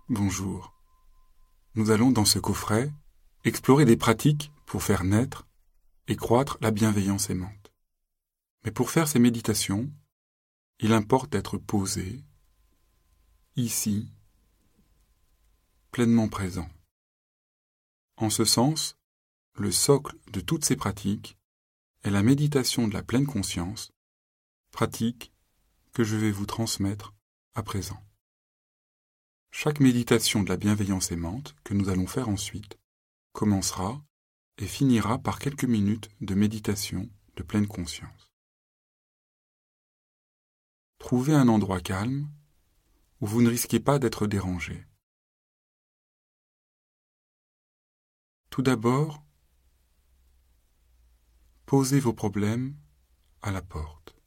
Bonjour. Nous allons dans ce coffret explorer des pratiques pour faire naître et croître la bienveillance aimante. Mais pour faire ces méditations, il importe d'être posé, ici, pleinement présent. En ce sens, le socle de toutes ces pratiques est la méditation de la pleine conscience, pratique que je vais vous transmettre à présent. Chaque méditation de la bienveillance aimante que nous allons faire ensuite commencera et finira par quelques minutes de méditation de pleine conscience. Trouvez un endroit calme où vous ne risquez pas d'être dérangé. Tout d'abord, posez vos problèmes à la porte.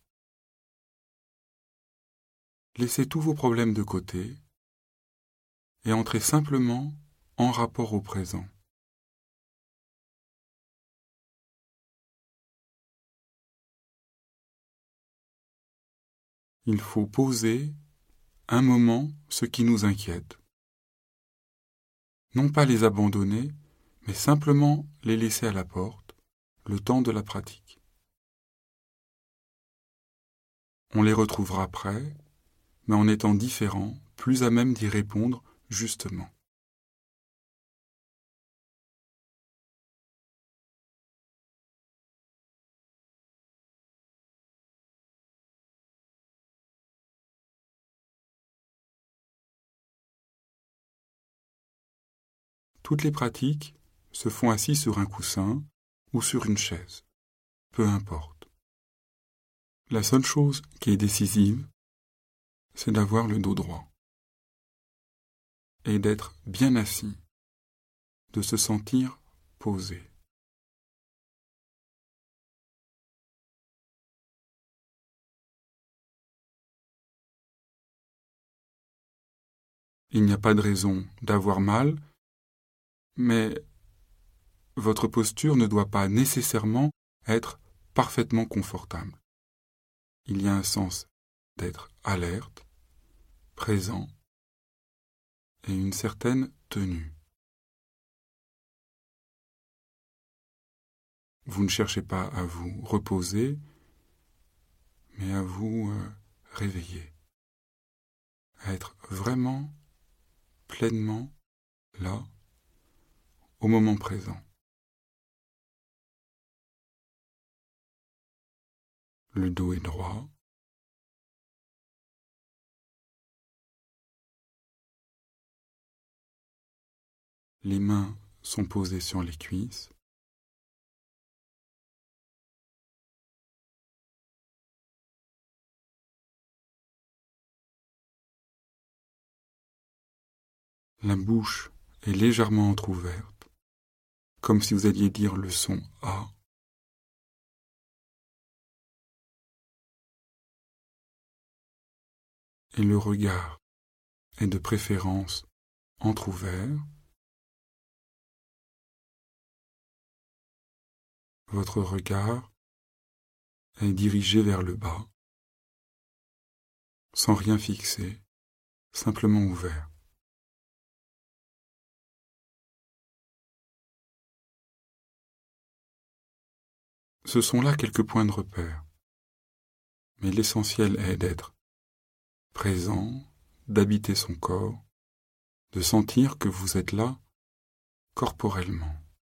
Laissez tous vos problèmes de côté et entrez simplement en rapport au présent. Il faut poser un moment ce qui nous inquiète. Non pas les abandonner, mais simplement les laisser à la porte, le temps de la pratique. On les retrouvera après, mais en étant différents, plus à même d'y répondre justement. Toutes les pratiques se font assis sur un coussin ou sur une chaise, peu importe. La seule chose qui est décisive, c'est d'avoir le dos droit et d'être bien assis, de se sentir posé. Il n'y a pas de raison d'avoir mal, mais votre posture ne doit pas nécessairement être parfaitement confortable. Il y a un sens d'être alerte, présent et une certaine tenue. Vous ne cherchez pas à vous reposer, mais à vous réveiller, à être vraiment, pleinement là, au moment présent. Le dos est droit. Les mains sont posées sur les cuisses. La bouche est légèrement entr'ouverte, comme si vous alliez dire le son A. Et le regard est de préférence entr'ouvert. Votre regard est dirigé vers le bas, sans rien fixer, simplement ouvert. Ce sont là quelques points de repère, mais l'essentiel est d'être présent, d'habiter son corps, de sentir que vous êtes là corporellement.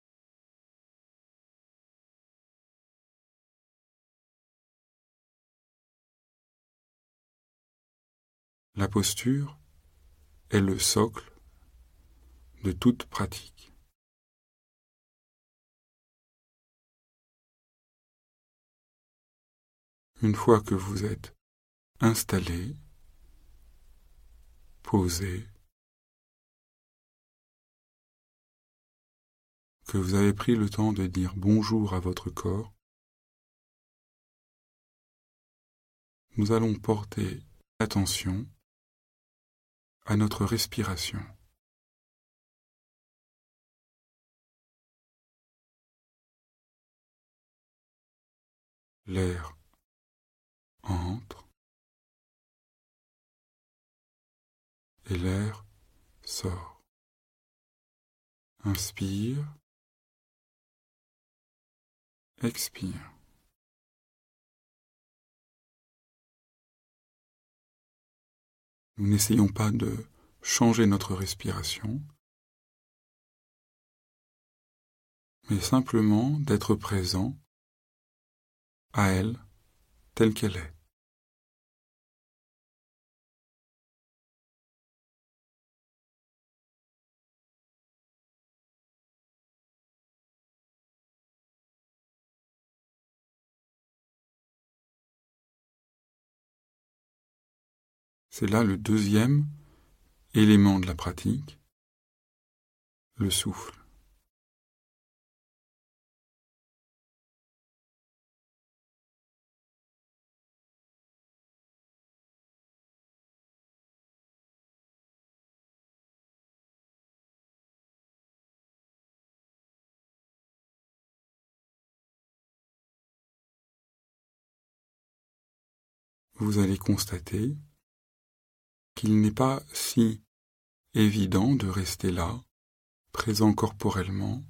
La posture est le socle de toute pratique. Une fois que vous êtes installé, posé, que vous avez pris le temps de dire bonjour à votre corps, nous allons porter attention à notre respiration. L'air entre et l'air sort. Inspire, expire. Nous n'essayons pas de changer notre respiration, mais simplement d'être présent à elle telle qu'elle est. C'est là le deuxième élément de la pratique, le souffle. Vous allez constater qu'il n'est pas si évident de rester là, présent corporellement,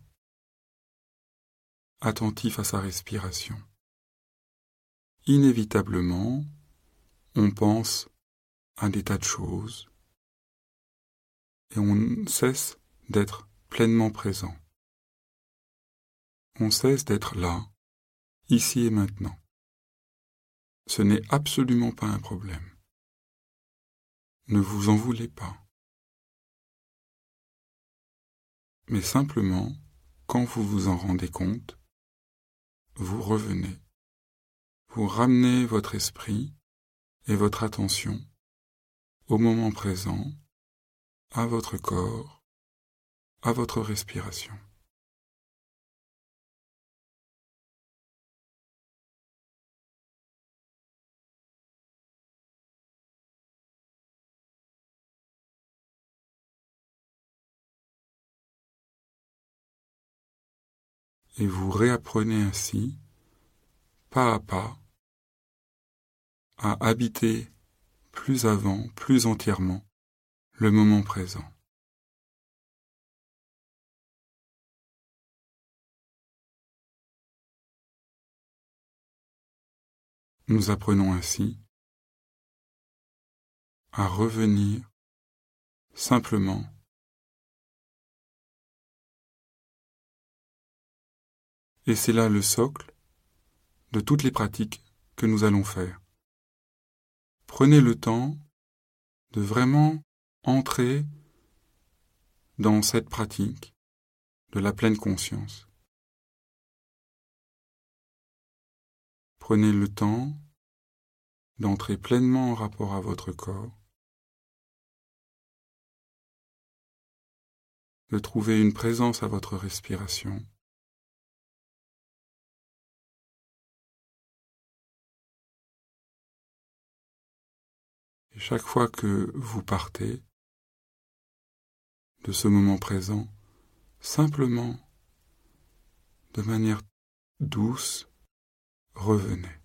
attentif à sa respiration. Inévitablement, on pense à des tas de choses et on cesse d'être pleinement présent. On cesse d'être là, ici et maintenant. Ce n'est absolument pas un problème. Ne vous en voulez pas. Mais simplement, quand vous vous en rendez compte, vous revenez. Vous ramenez votre esprit et votre attention au moment présent, à votre corps, à votre respiration. Et vous réapprenez ainsi, pas à pas, à habiter plus avant, plus entièrement, le moment présent. Nous apprenons ainsi à revenir simplement et c'est là le socle de toutes les pratiques que nous allons faire. Prenez le temps de vraiment entrer dans cette pratique de la pleine conscience. Prenez le temps d'entrer pleinement en rapport à votre corps, de trouver une présence à votre respiration. Et chaque fois que vous partez de ce moment présent, simplement, de manière douce, revenez.